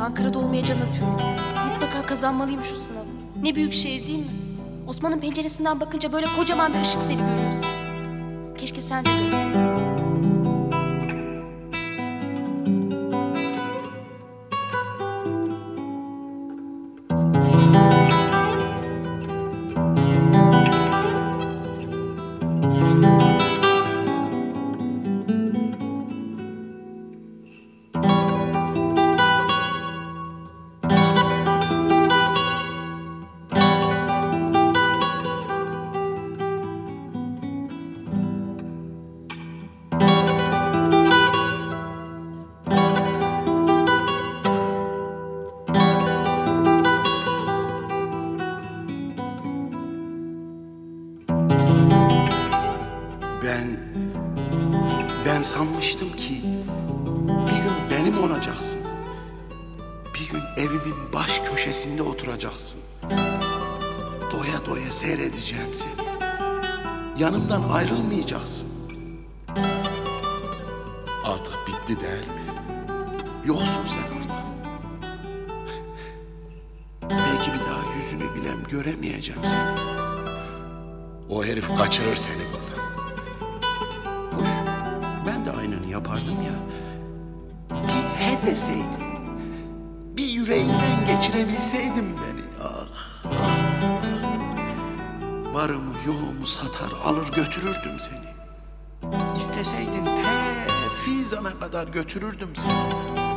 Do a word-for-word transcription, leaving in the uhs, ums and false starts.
Ankara'da olmaya can atıyorum. Mutlaka kazanmalıyım şu sınavı. Ne büyük şehir değil mi? Osman'ın penceresinden bakınca böyle kocaman bir ışık seli görüyorsun. Keşke sen de görseydin. Ben, ben sanmıştım ki bir gün benim olacaksın. Bir gün evimin baş köşesinde oturacaksın. Doya doya seyredeceğim seni. Yanımdan ayrılmayacaksın. Artık bitti değil mi? Yoksun sen artık. Belki bir daha yüzünü bile göremeyeceğim seni. O herif kaçırır seni buradan. Hoş, ben de aynını yapardım ya. Bir he deseydin, bir yüreğinden geçirebilseydim beni. Ah, ah. Varımı yoğumu satar alır götürürdüm seni. İsteseydin te Fizan'a kadar götürürdüm seni.